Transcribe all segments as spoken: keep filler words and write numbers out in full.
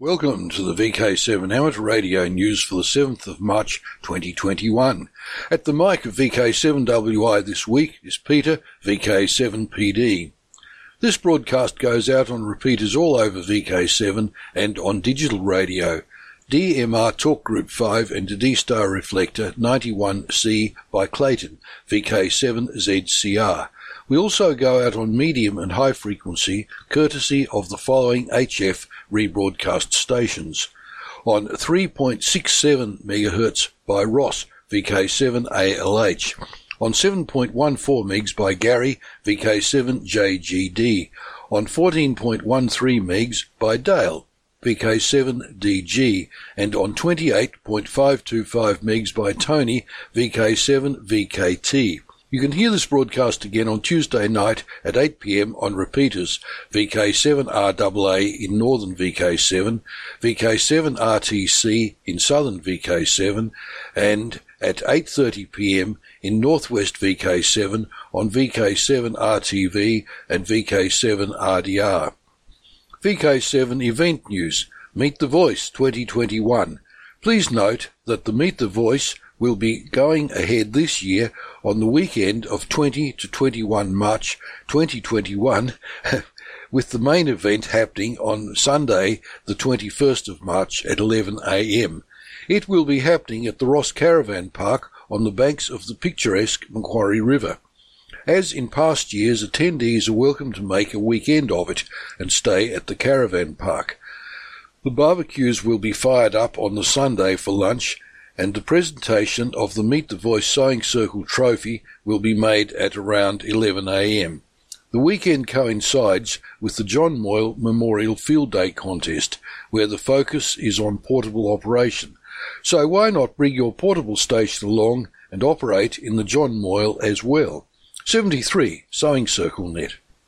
Welcome to the V K seven Amateur Radio News for the seventh of March twenty twenty-one. At the mic of V K seven W I this week is Peter, V K seven P D. This broadcast goes out on repeaters all over V K seven and on digital radio, D M R Talk Group five and D-Star Reflector ninety-one C by Clayton, V K seven Z C R. We also go out on medium and high frequency, courtesy of the following H F rebroadcast stations. On three point six seven megahertz by Ross, V K seven A L H. On seven point one four megs by Gary, V K seven J G D. On fourteen point one three megs by Dale, V K seven D G. And on twenty-eight point five two five megs by Tony, V K seven V K T. You can hear this broadcast again on Tuesday night at eight p m on repeaters, V K seven R A A in northern V K seven, V K seven R T C in southern V K seven, and at eight thirty p m in northwest V K seven on V K seven R T V and V K seven R D R. V K seven Event News, Meet the Voice twenty twenty-one. Please note that the Meet the Voice will be going ahead this year on the weekend of twenty to twenty-one March twenty twenty-one, with the main event happening on Sunday the twenty-first of March at eleven a m. It will be happening at the Ross Caravan Park on the banks of the picturesque Macquarie River. As in past years, attendees are welcome to make a weekend of it and stay at the Caravan Park. The barbecues will be fired up on the Sunday for lunch, and the presentation of the Meet the Voice Sewing Circle trophy will be made at around eleven a m. The weekend coincides with the John Moyle Memorial Field Day contest, where the focus is on portable operation. So why not bring your portable station along and operate in the John Moyle as well? seventy-three Sewing Circle Net.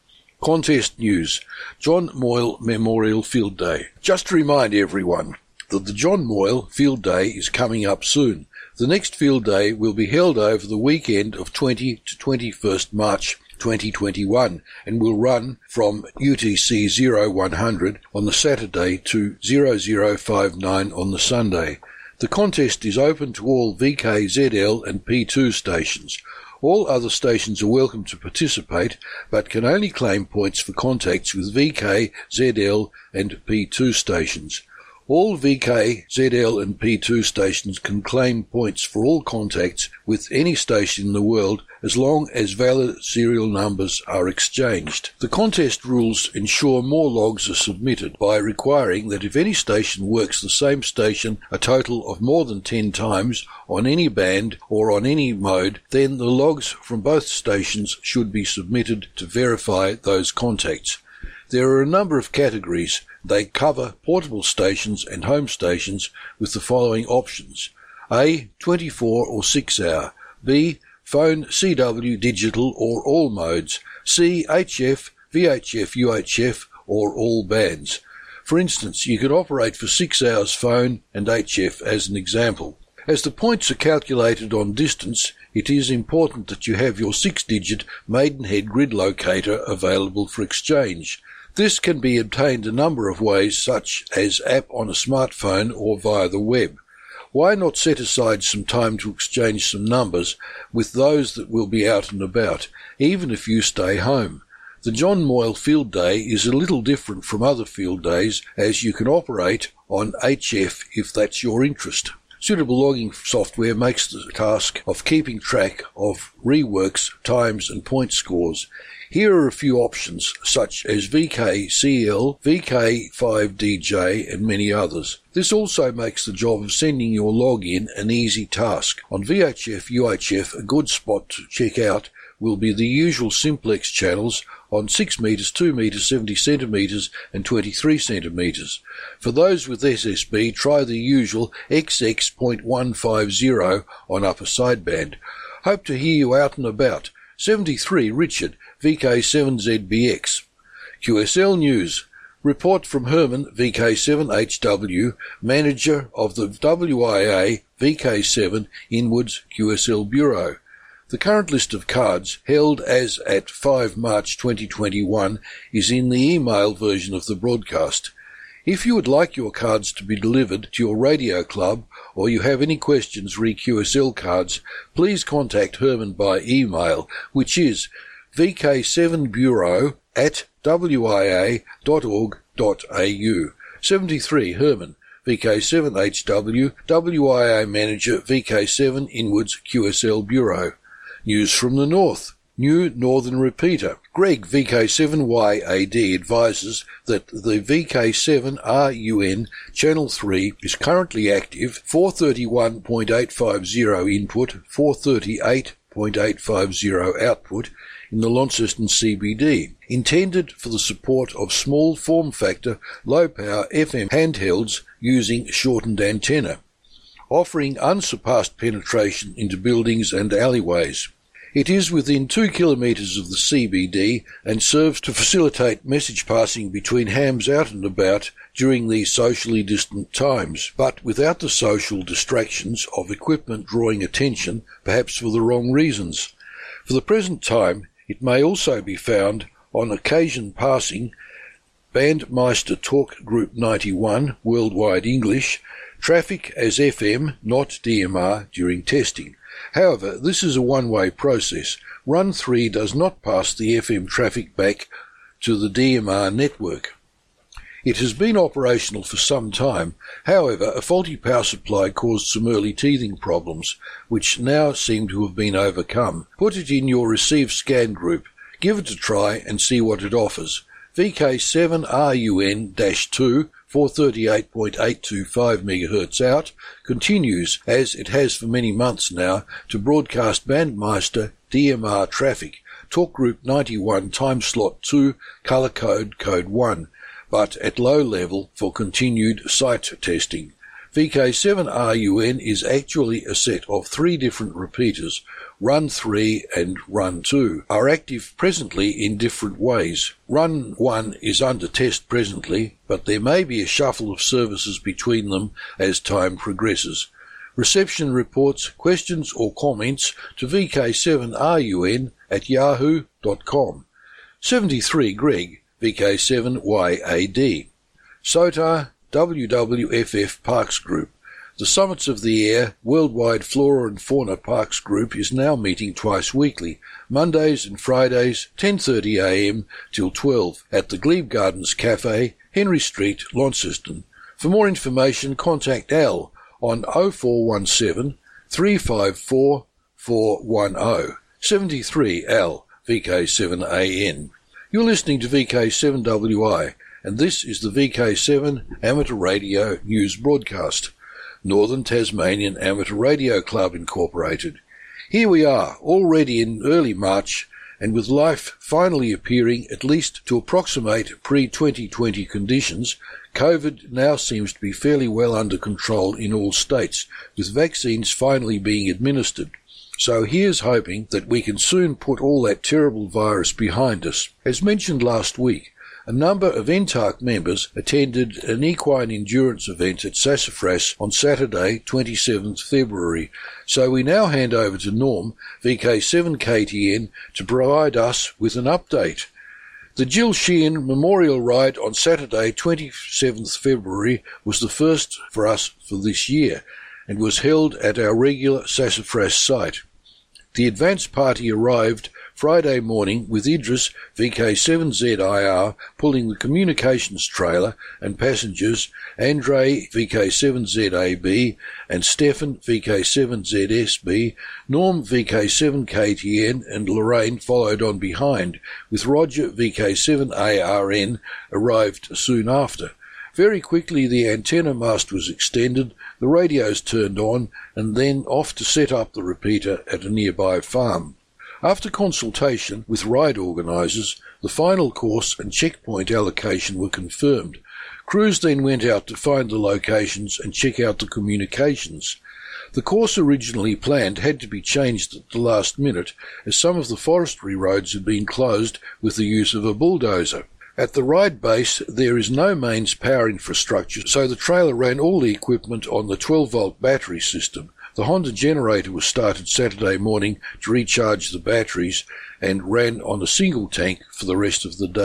Contest news, John Moyle Memorial Field Day. Just to remind everyone that the John Moyle Field Day is coming up soon. The next field day will be held over the weekend of twentieth to twenty-first March twenty twenty-one and will run from U T C zero one hundred on the Saturday to zero zero five nine on the Sunday. The contest is open to all V K Z L and P two stations. All other stations are welcome to participate, but can only claim points for contacts with V K, Z L and P two stations. All V K, Z L and P two stations can claim points for all contacts with any station in the world as long as valid serial numbers are exchanged. The contest rules ensure more logs are submitted by requiring that if any station works the same station a total of more than ten times on any band or on any mode, then the logs from both stations should be submitted to verify those contacts. There are a number of categories. They cover portable stations and home stations with the following options. A. twenty-four or six hour. B. Phone, C W, digital or all modes. C. H F, V H F, U H F or all bands. For instance, you could operate for six hours phone and H F as an example. As the points are calculated on distance, it is important that you have your six-digit Maidenhead grid locator available for exchange. This can be obtained a number of ways, such as app on a smartphone or via the web. Why not set aside some time to exchange some numbers with those that will be out and about, even if you stay home? The John Moyle Field Day is a little different from other field days, as you can operate on H F if that's your interest. Suitable logging software makes the task of keeping track of reworks, times and point scores. Here are a few options, such as V K C L, V K five D J and many others. This also makes the job of sending your login an easy task. On V H F, U H F, a good spot to check out will be the usual simplex channels on six meters, two meters, seventy centimeters and twenty-three centimeters. For those with S S B, try the usual X X point one five zero on upper sideband. Hope to hear you out and about. seventy-three Richard, V K seven Z B X. Q S L News. Report from Herman, V K seven H W, manager of the W I A V K seven Inwards Q S L Bureau. The current list of cards, held as at five March twenty twenty-one, is in the email version of the broadcast. If you would like your cards to be delivered to your radio club, or you have any questions re Q S L cards, please contact Herman by email, which is v k seven bureau at w i a dot org dot a u. seventy-three Herman, V K seven H W, W I A Manager, V K seven Inwards Q S L Bureau. News from the North. New Northern Repeater. Greg, V K seven Y A D, advises that the V K seven R U N Channel three is currently active, four thirty-one point eight five zero input, four thirty-eight point eight five zero output in the Launceston C B D, intended for the support of small form factor, low power F M handhelds using shortened antenna, offering unsurpassed penetration into buildings and alleyways. It is within two kilometres of the C B D and serves to facilitate message passing between hams out and about during these socially distant times, but without the social distractions of equipment drawing attention, perhaps for the wrong reasons. For the present time, it may also be found on occasion passing Bandmeister Talk Group ninety-one, Worldwide English, traffic as F M, not D M R, during testing. However, this is a one-way process. Run three does not pass the F M traffic back to the D M R network. It has been operational for some time. However, a faulty power supply caused some early teething problems, which now seem to have been overcome. Put it in your receive scan group. Give it a try and see what it offers. V K seven R U N two, four thirty-eight point eight two five megahertz out, continues, as it has for many months now, to broadcast Bandmeister D M R traffic, Talk Group ninety-one time slot two, color code code one, but at low level for continued site testing. V K seven R U N is actually a set of three different repeaters. Run three and Run two are active presently in different ways. Run one is under test presently, but there may be a shuffle of services between them as time progresses. Reception reports, questions or comments to V K seven R U N at yahoo dot com. seventy-three Greg, V K seven Y A D. SOTA W W F F Parks Group. The Summits of the Air Worldwide Flora and Fauna Parks Group is now meeting twice weekly, Mondays and Fridays, ten thirty a m till twelve, at the Glebe Gardens Cafe, Henry Street, Launceston. For more information, contact Al on oh four one seven, three five four, four one oh. seventy-three Al, V K seven A N. You're listening to V K seven W I, and this is the V K seven Amateur Radio News Broadcast. Northern Tasmanian Amateur Radio Club Incorporated. Here we are, already in early March, and with life finally appearing at least to approximate pre twenty twenty conditions, COVID now seems to be fairly well under control in all states, with vaccines finally being administered. So here's hoping that we can soon put all that terrible virus behind us. As mentioned last week, a number of N T A R C members attended an equine endurance event at Sassafras on Saturday, twenty-seventh February, so we now hand over to Norm, V K seven K T N, to provide us with an update. The Jill Sheehan Memorial Ride on Saturday, twenty-seventh February, was the first for us for this year, and was held at our regular Sassafras site. The advance party arrived Friday morning with Idris, V K seven Z I R, pulling the communications trailer, and passengers Andre, V K seven Z A B, and Stefan, V K seven Z S B. Norm, V K seven K T N, and Lorraine followed on behind, with Roger, V K seven A R N, arrived soon after. Very quickly the antenna mast was extended, the radios turned on, and then off to set up the repeater at a nearby farm. After consultation with ride organisers, the final course and checkpoint allocation were confirmed. Crews then went out to find the locations and check out the communications. The course originally planned had to be changed at the last minute, as some of the forestry roads had been closed with the use of a bulldozer. At the ride base, there is no mains power infrastructure, so the trailer ran all the equipment on the twelve volt battery system. The Honda generator was started Saturday morning to recharge the batteries and ran on a single tank for the rest of the day.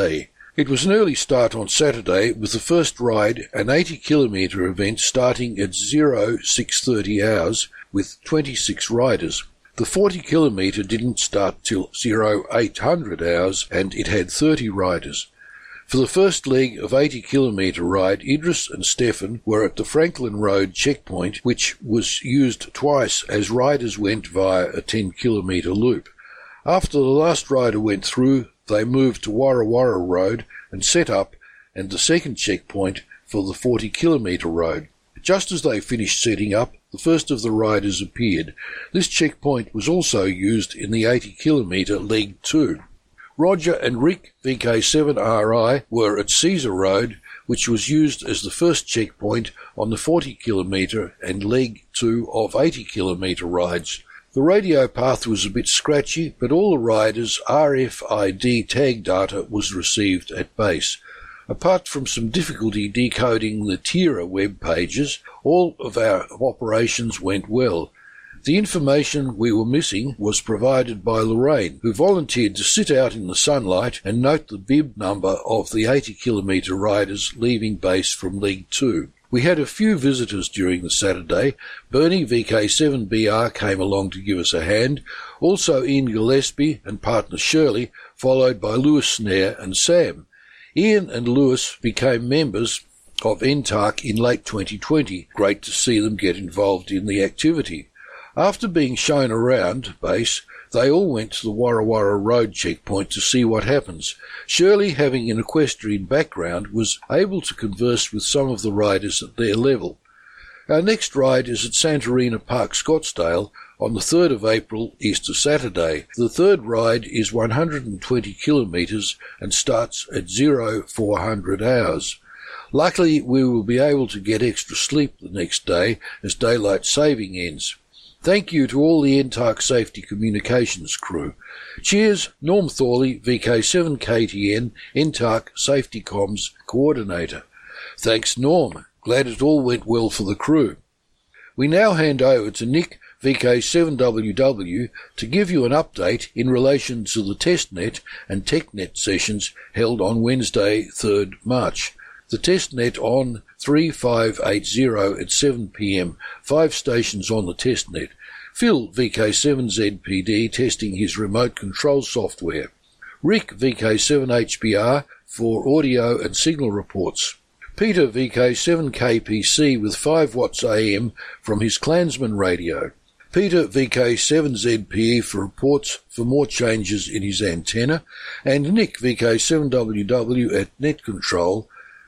It was an early start on Saturday with the first ride, an eighty kilometre event starting at zero six thirty hours with twenty-six riders. The forty kilometre didn't start till zero eight hundred hours and it had thirty riders. For the first leg of eighty kilometre ride, Idris and Stefan were at the Franklin Road checkpoint, which was used twice as riders went via a ten kilometre loop. After the last rider went through, they moved to Warra Warra Road and set up, and the second checkpoint for the forty kilometre road. Just as they finished setting up, the first of the riders appeared. This checkpoint was also used in the eighty kilometre leg two. Roger and Rick, V K seven R I, were at Caesar Road, which was used as the first checkpoint on the forty kilometre and leg two of eighty kilometre rides. The radio path was a bit scratchy, but all the riders' R F I D tag data was received at base. Apart from some difficulty decoding the Tira web pages, all of our operations went well. The information we were missing was provided by Lorraine, who volunteered to sit out in the sunlight and note the bib number of the eighty kilometre riders leaving base from Leg two. We had a few visitors during the Saturday. Bernie, V K seven B R, came along to give us a hand. Also Ian Gillespie and partner Shirley, followed by Lewis Snare and Sam. Ian and Lewis became members of N T A R C in late twenty twenty. Great to see them get involved in the activity. After being shown around base, they all went to the Warra Warra Road checkpoint to see what happens. Shirley, having an equestrian background, was able to converse with some of the riders at their level. Our next ride is at Santorina Park, Scottsdale, on the third of April, Easter Saturday. The third ride is one hundred twenty kilometres and starts at zero four hundred hours. Luckily, we will be able to get extra sleep the next day as daylight saving ends. Thank you to all the N T A R C Safety Communications crew. Cheers, Norm Thorley, V K seven K T N, N T A R C Safety Comms Coordinator. Thanks, Norm. Glad it all went well for the crew. We now hand over to Nick, V K seven W W, to give you an update in relation to the TestNet and TechNet sessions held on Wednesday, third March. The TestNet on three five eight zero at seven p m, five stations on the TestNet. Phil, V K seven Z P D, testing his remote control software. Rick, V K seven H B R, for audio and signal reports. Peter, V K seven K P C, with five watts A M from his Klansman radio. Peter, V K seven Z P E, for reports for more changes in his antenna. And Nick, V K seven W W, at Net Control,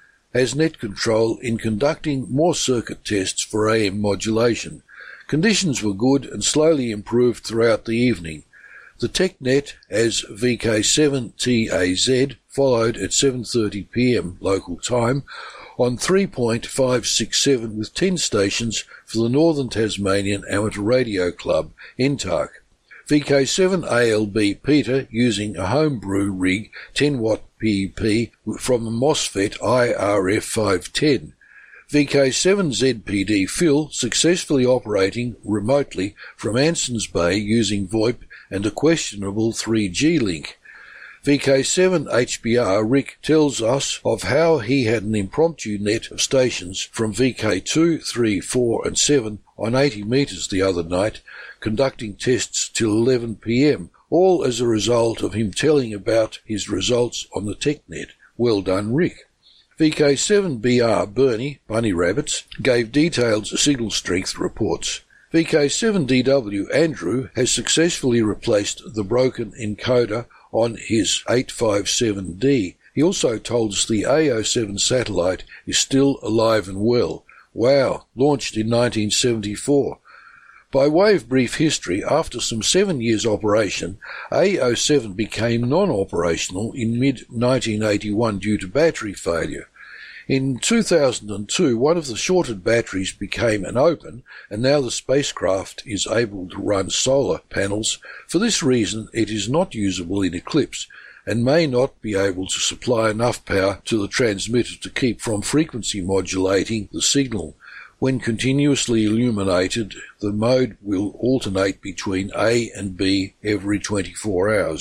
as Net Control in conducting more circuit tests for A M modulation. Conditions were good and slowly improved throughout the evening. The TechNet as V K seven T A Z followed at seven thirty p m local time on three point five six seven with ten stations for the Northern Tasmanian Amateur Radio Club, N T A R C. V K seven A L B Peter, using a homebrew rig, ten watt P E P from a MOSFET I R F five ten. V K seven Z P D Phil, successfully operating remotely from Ansons Bay using VoIP and a questionable three G link. V K seven H B R Rick tells us of how he had an impromptu net of stations from V K two, three, four and seven on eighty metres the other night, conducting tests till eleven p m, all as a result of him telling about his results on the TechNet. Well done, Rick. V K seven B R Bernie, Bunny Rabbits, gave detailed signal strength reports. V K seven D W Andrew has successfully replaced the broken encoder on his eight five seven D. He also told us the A O seven satellite is still alive and well. Wow, launched in nineteen seventy-four. By way of brief history, after some seven years operation, A O seven became non-operational in mid nineteen eighty-one due to battery failure. In two thousand two, one of the shorted batteries became an open, and now the spacecraft is able to run solar panels. For this reason, it is not usable in eclipse, and may not be able to supply enough power to the transmitter to keep from frequency modulating the signal. When continuously illuminated, the mode will alternate between A and B every twenty-four hours.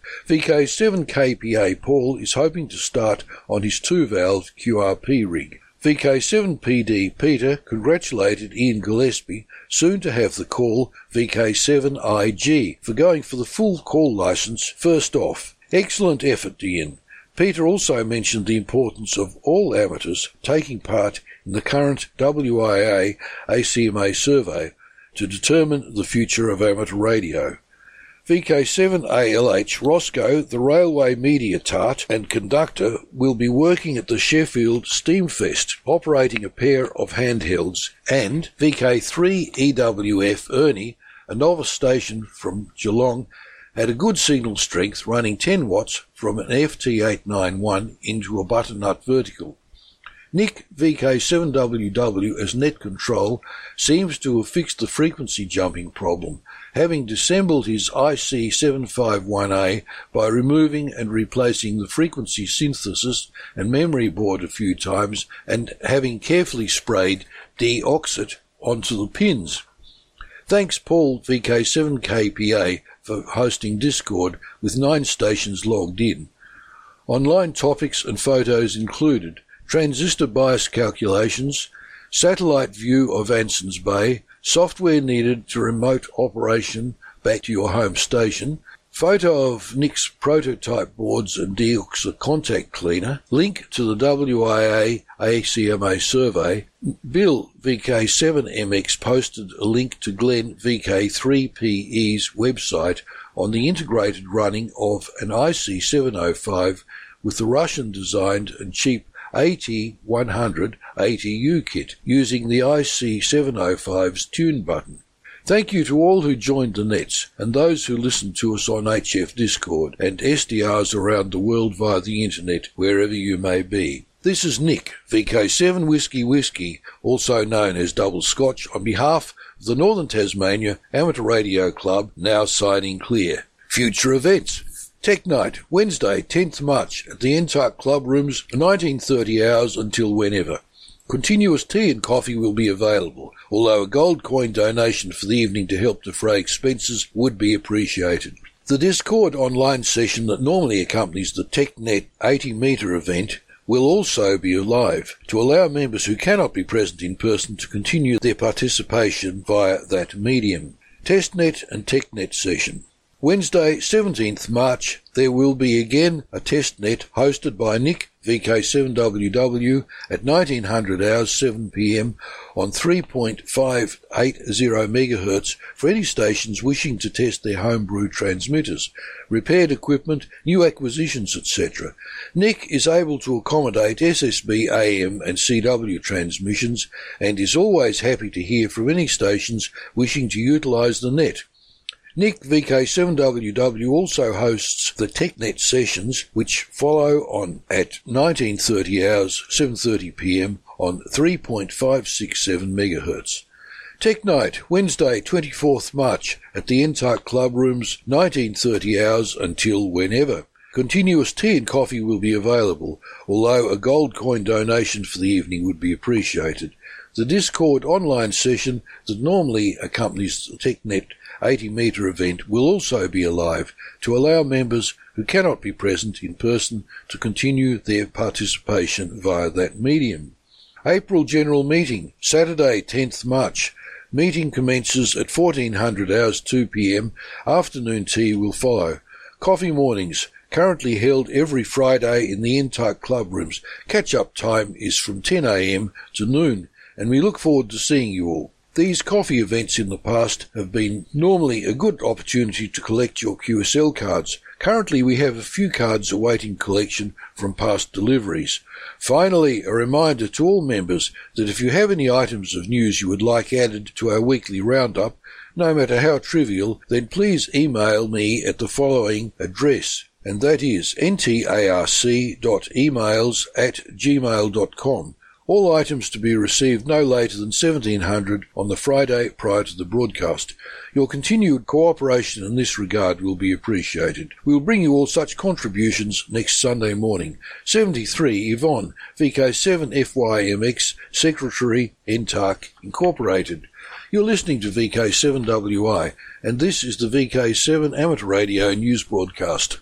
V K seven K P A Paul is hoping to start on his two-valve Q R P rig. V K seven P D Peter congratulated Ian Gillespie, soon to have the call V K seven I G, for going for the full call licence first off. Excellent effort, Ian. Peter also mentioned the importance of all amateurs taking part in the current W I A A C M A survey to determine the future of amateur radio. V K seven A L H Roscoe, the railway media tart and conductor, will be working at the Sheffield Steamfest, operating a pair of handhelds, and V K three E W F Ernie, a novice station from Geelong, had a good signal strength, running ten watts from an F T eight ninety-one into a butternut vertical. Nick, V K seven W W as net control, seems to have fixed the frequency jumping problem, having disassembled his I C seven fifty-one A by removing and replacing the frequency synthesis and memory board a few times, and having carefully sprayed deoxit onto the pins. Thanks Paul, V K seven K P A, for hosting Discord with nine stations logged in. Online topics and photos included transistor bias calculations, satellite view of Anson's Bay, software needed to remote operation back to your home station, photo of Nick's prototype boards and deoxit contact cleaner, link to the W I A A C M A survey. Bill, V K seven M X, posted a link to Glenn, V K three P E's website on the integrated running of an I C seven oh five with the Russian-designed and cheap A T one hundred A T U kit using the I C seven oh five's tune button. Thank you to all who joined the nets and those who listened to us on H F Discord and S D Rs around the world via the internet, wherever you may be. This is Nick, V K seven Whiskey Whiskey, also known as Double Scotch, on behalf of the Northern Tasmania Amateur Radio Club, now signing clear. Future events. Tech Night, Wednesday, tenth March, at the N T A R C Club Rooms, nineteen thirty hours until whenever. Continuous tea and coffee will be available, although a gold coin donation for the evening to help defray expenses would be appreciated. The Discord online session that normally accompanies the TechNet eighty metre event will also be live, to allow members who cannot be present in person to continue their participation via that medium. TestNet and TechNet session. Wednesday, seventeenth March, there will be again a testnet hosted by Nick, V K seven W W, at nineteen hundred hours, seven p m on three point five eight zero megahertz for any stations wishing to test their homebrew transmitters, repaired equipment, new acquisitions, et cetera. Nick is able to accommodate S S B A M and C W transmissions and is always happy to hear from any stations wishing to utilise the net. Nick, V K seven W W, also hosts the TechNet sessions, which follow on at nineteen thirty hours, seven thirty p m on three point five six seven megahertz. Tech Night, Wednesday, twenty-fourth March, at the N T A R C Club Rooms, nineteen thirty hours until whenever. Continuous tea and coffee will be available, although a gold coin donation for the evening would be appreciated. The Discord online session that normally accompanies the TechNet eighty metre event will also be alive, to allow members who cannot be present in person to continue their participation via that medium. April General Meeting, Saturday, tenth March. Meeting commences at fourteen hundred hours, two p m Afternoon tea will follow. Coffee mornings, currently held every Friday in the N T A R C Club Rooms. Catch-up time is from ten a m to noon, and we look forward to seeing you all. These coffee events in the past have been normally a good opportunity to collect your Q S L cards. Currently we have a few cards awaiting collection from past deliveries. Finally, a reminder to all members that if you have any items of news you would like added to our weekly roundup, no matter how trivial, then please email me at the following address, and that is n t a r c dot emails at gmail dot com. All items to be received no later than seventeen hundred on the Friday prior to the broadcast. Your continued cooperation in this regard will be appreciated. We will bring you all such contributions next Sunday morning. seventy-three Yvonne, V K seven F Y M X, Secretary, N T A R C Incorporated. You're listening to V K seven W I, and this is the V K seven Amateur Radio News Broadcast.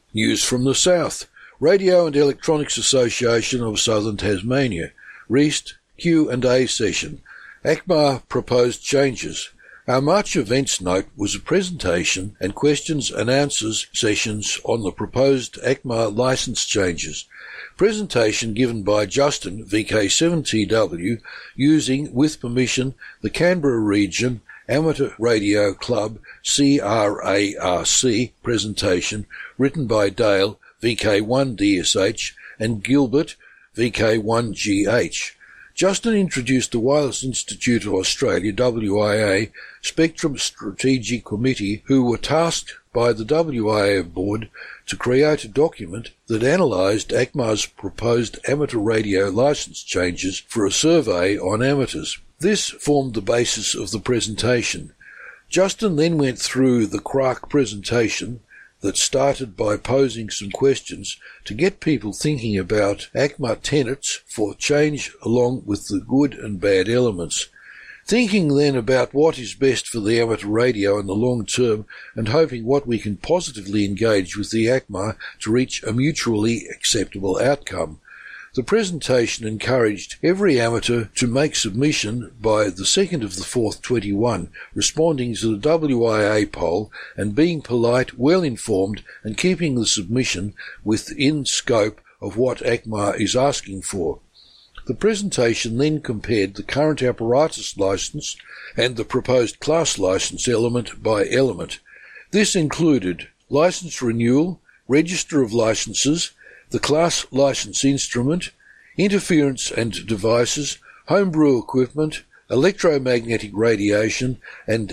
News from the South. Radio and Electronics Association of Southern Tasmania. REAST Q and A session. A C M A proposed changes. Our March events note was a presentation and questions and answers sessions on the proposed A C M A licence changes. Presentation given by Justin, V K seven T W, using, with permission, the Canberra Region Amateur Radio Club C R A R C presentation written by Dale, V K one D S H, and Gilbert, V K one G H. Justin introduced the Wireless Institute of Australia, W I A, Spectrum Strategic Committee, who were tasked by the W I A board to create a document that analysed A C M A's proposed amateur radio licence changes for a survey on amateurs. This formed the basis of the presentation. Justin then went through the Quark presentation that started by posing some questions to get people thinking about A C M A tenets for change along with the good and bad elements. Thinking then about what is best for the amateur radio in the long term and hoping what we can positively engage with the A C M A to reach a mutually acceptable outcome. The presentation encouraged every amateur to make submission by the second of the fourth twenty-one, responding to the W I A poll and being polite, well-informed and keeping the submission within scope of what A C M A is asking for. The presentation then compared the current apparatus licence and the proposed class licence element by element. This included licence renewal, register of licences, the class licence instrument, interference and devices, homebrew equipment, electromagnetic radiation, and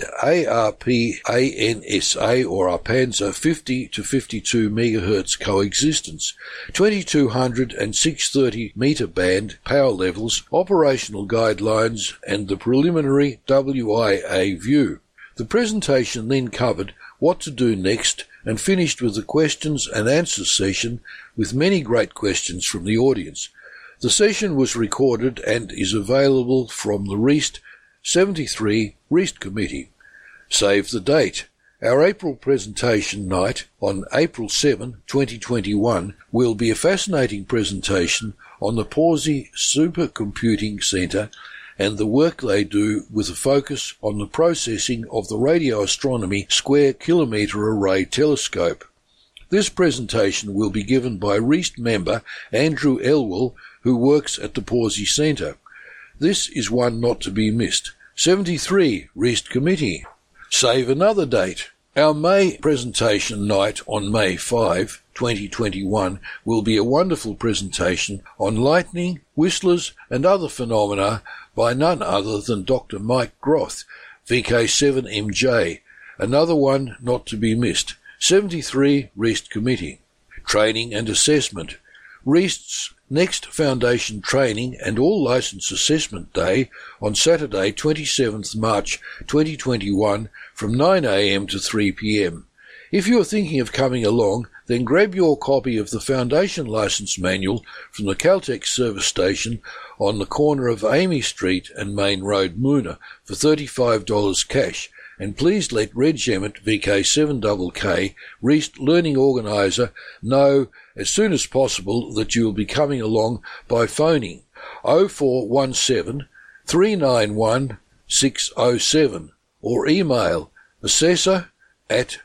ARPANSA or ARPANSA fifty to fifty-two megahertz coexistence, twenty-two hundred and six thirty metre band power levels, operational guidelines, and the preliminary W I A view. The presentation then covered what to do next and finished with the questions and answers session with many great questions from the audience. The session was recorded and is available from the REAST seventy-three REAST Committee. Save the date. Our April presentation night on April seventh, twenty twenty-one will be a fascinating presentation on the Pawsey Supercomputing Centre and the work they do with a focus on the processing of the radio astronomy square kilometre array telescope. This presentation will be given by REAST member Andrew Elwell, who works at the Pawsey Centre. This is one not to be missed. seventy-three REAST Committee. Save another date. Our May presentation night on May fifth, twenty twenty-one will be a wonderful presentation on lightning, whistlers and other phenomena by none other than Doctor Mike Groth, V K seven M J. Another one not to be missed. seventy-three REAST Committee. Training and Assessment. REAST's next Foundation Training and All Licence Assessment Day on Saturday, twenty-seventh March twenty twenty-one from nine a m to three p m. If you are thinking of coming along, then grab your copy of the Foundation Licence Manual from the Caltex service station on the corner of Amy Street and Main Road, Moona, for thirty-five dollars cash. And please let Reg Emmett, V K seven K K, REAST Learning Organiser, know as soon as possible that you will be coming along by phoning oh four one seven, three nine one, six oh seven or email assessor at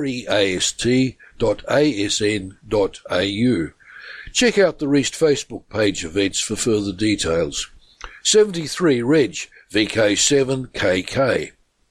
reast dot a s n dot a u. Check out the REAST Facebook page events for further details. seventy-three Reg, V K seven K K.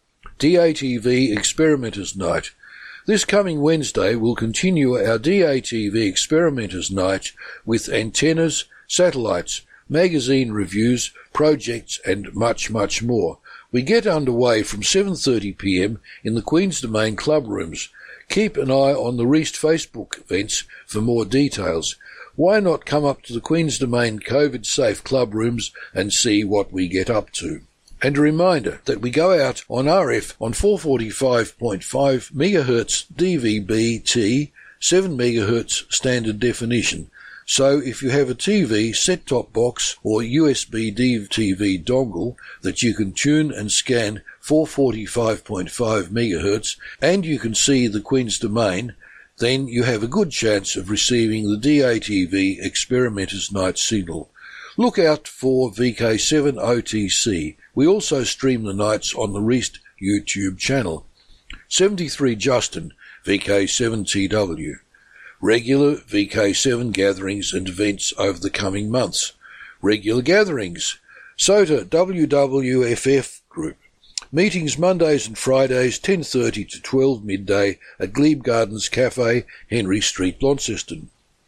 D A T V Experimenters Night. This coming Wednesday we'll continue our D A T V Experimenters Night with antennas, satellites, magazine reviews, projects and much, much more. We get underway from seven thirty p m in the Queen's Domain Club Rooms. Keep an eye on the REAST Facebook events for more details. Why not come up to the Queen's Domain COVID-safe club rooms and see what we get up to? And a reminder that we go out on R F on four forty-five point five megahertz D V B T, seven megahertz standard definition. So if you have a T V, set-top box or U S B D T V dongle that you can tune and scan four forty-five point five megahertz and you can see the Queen's Domain, then you have a good chance of receiving the D A T V Experimenters Night signal. Look out for V K seven O T C. We also stream the nights on the Reist YouTube channel. seventy-three Justin, V K seven T W. Regular V K seven gatherings and events over the coming months. Regular gatherings. S O T A W W F F Group. Meetings Mondays and Fridays, ten thirty to twelve midday at Glebe Gardens Cafe, Henry Street, Launceston.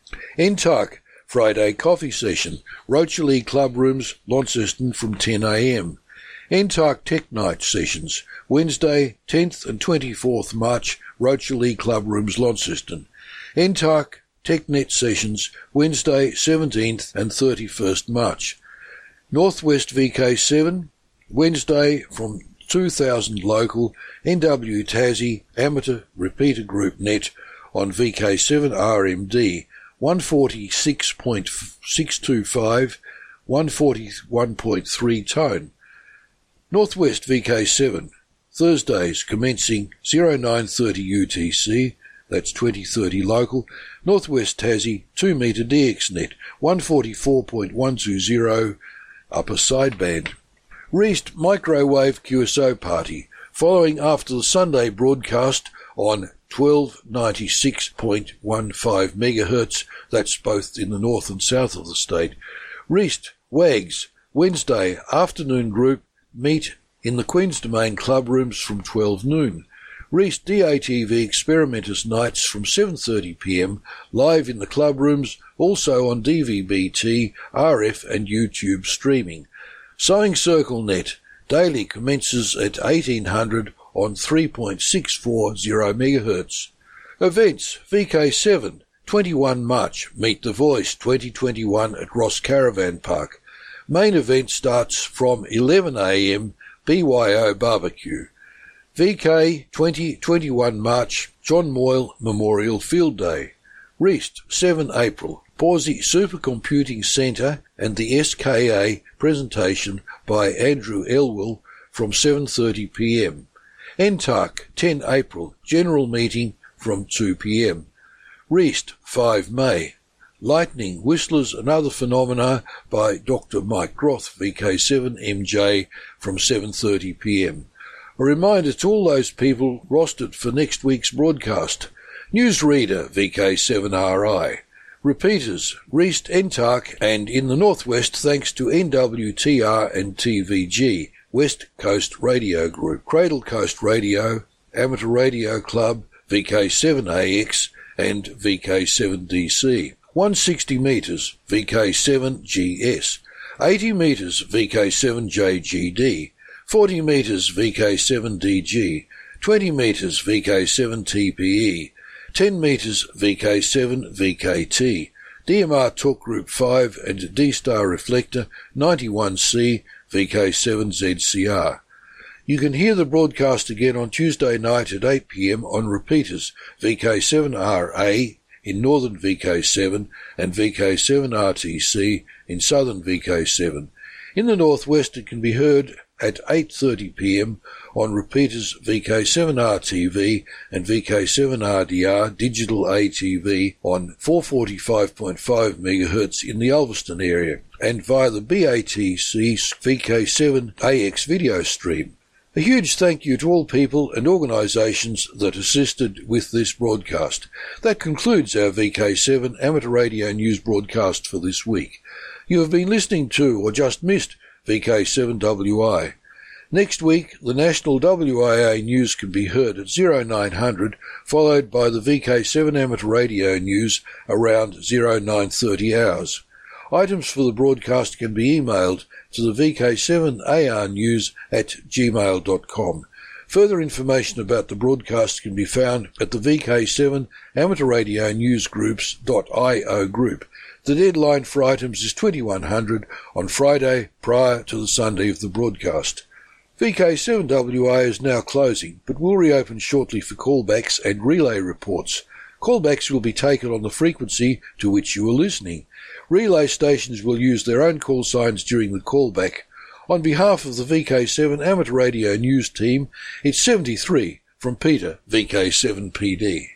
N T A R C, Friday coffee session, Rocherley Club Rooms, Launceston from ten a m. N T A R C Tech Night sessions, Wednesday, tenth and twenty-fourth March, Rocherley Club Rooms, Launceston. N T A R C TechNet sessions, Wednesday, seventeenth and thirty-first March. Northwest V K seven, Wednesday from two thousand local, N W Tassie Amateur Repeater Group Net on V K seven R M D, one forty-six point six two five, one forty-one point three tone. Northwest V K seven, Thursdays commencing oh nine thirty U T C, that's twenty thirty local, Northwest Tassie two metre D X net, one forty-four point one two zero upper sideband. Reist Microwave Q S O Party, following after the Sunday broadcast on twelve ninety-six point one five megahertz, that's both in the north and south of the state. Reist Wags, Wednesday afternoon group, meet in the Queen's Domain Club Rooms from twelve noon. Reist D A T V Experimenters Nights from seven thirty p m, live in the club rooms, also on D V B T, R F and YouTube streaming. Sewing Circle Net, daily commences at eighteen hundred on three point six four zero megahertz. Events, V K seven, twenty-first March, Meet the Voice twenty twenty-one at Ross Caravan Park. Main event starts from eleven a m, B Y O Barbecue. V K twenty twenty-one March, John Moyle Memorial Field Day. Reist, seventh April, Pawsey Supercomputing Centre and the S K A presentation by Andrew Elwell from seven thirty p m. N T A R C, tenth April, General Meeting from two p m. Reist, fifth May, Lightning, Whistlers and Other Phenomena by Doctor Mike Groth, V K seven M J from seven thirty p m. A reminder to all those people rostered for next week's broadcast. Newsreader, V K seven R I. Repeaters, Reist, N T A R C, and in the northwest thanks to N W T R and T V G, West Coast Radio Group, Cradle Coast Radio, Amateur Radio Club, V K seven A X and V K seven D C. one hundred sixty metres, V K seven G S. eighty metres, V K seven J G D. forty metres, V K seven D G. twenty metres, V K seven T P E. ten metres, V K seven V K T. D M R Talk Group five and D-Star Reflector ninety-one C, V K seven Z C R. You can hear the broadcast again on Tuesday night at eight p m on repeaters V K seven R A in northern V K seven and V K seven R T C in southern V K seven. In the northwest it can be heard at eight thirty p m on repeaters V K seven R T V and V K seven R D R Digital A T V on four forty-five point five megahertz in the Ulverston area and via the B A T C V K seven A X video stream. A huge thank you to all people and organisations that assisted with this broadcast. That concludes our V K seven Amateur Radio News broadcast for this week. You have been listening to or just missed V K seven W I. Next week, the national W I A news can be heard at oh nine hundred, followed by the V K seven Amateur Radio News around oh nine thirty hours. Items for the broadcast can be emailed to the V K seven A R news at gmail dot com. Further information about the broadcast can be found at the V K seven Amateur Radio News Groups dot I O group. The deadline for items is twenty-one hundred on Friday prior to the Sunday of the broadcast. V K seven W I is now closing, but will reopen shortly for callbacks and relay reports. Callbacks will be taken on the frequency to which you are listening. Relay stations will use their own call signs during the callback. On behalf of the V K seven Amateur Radio News team, it's seventy-three from Peter, V K seven P D.